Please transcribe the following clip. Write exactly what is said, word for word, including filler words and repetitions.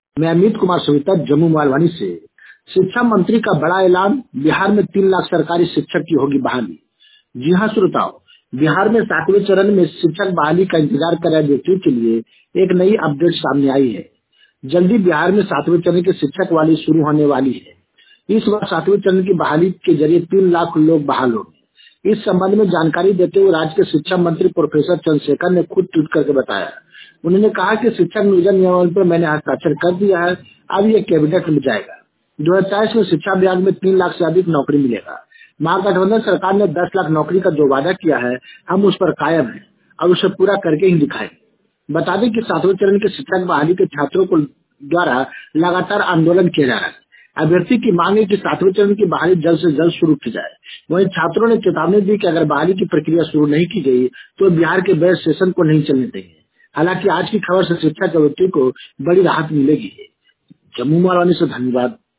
मैं अमित कुमार सविता, जम्मू मालवानी से। शिक्षा मंत्री का बड़ा ऐलान, बिहार में तीन लाख सरकारी शिक्षक की होगी बहाली। जी हाँ श्रोताओ, बिहार में सातवें चरण में शिक्षक बहाली का इंतजार कर रहे व्यक्तियों के लिए एक नई अपडेट सामने आई है। जल्दी बिहार में सातवें चरण की शिक्षक बहाली शुरू होने वाली है। इस बार सातवें चरण की बहाली के जरिए तीन लाख लोग बहाल होंगे। इस संबंध में जानकारी देते हुए राज्य के शिक्षा मंत्री प्रोफेसर चंद्रशेखर ने खुद ट्वीट करके बताया। उन्होंने कहा कि शिक्षक नियोजन नियमावली पर मैंने हस्ताक्षर कर दिया है, अब ये कैबिनेट में जाएगा। दो हजार तेईस में शिक्षा विभाग में तीन लाख से अधिक नौकरी मिलेगा। महागठबंधन सरकार ने दस लाख नौकरी का जो वादा किया है, हम उस पर कायम हैं और उसे पूरा करके ही दिखाएंगे। बता दें कि सातवें चरण के शिक्षक बहाली के छात्रों को द्वारा लगातार आंदोलन किया जा रहा है। अभ्यर्थी की मांग है कि सातवें चरण की बहाली जल्द से जल्द शुरू की जाए। वहीं छात्रों ने चेतावनी दी कि अगर बहाली की प्रक्रिया शुरू नहीं की गई तो बिहार के बेस्ट सेशन को नहीं चलने देंगे। हालांकि आज की खबर से शिक्षा के व्यक्ति को बड़ी राहत मिलेगी। जम्मू मालवानी से धन्यवाद।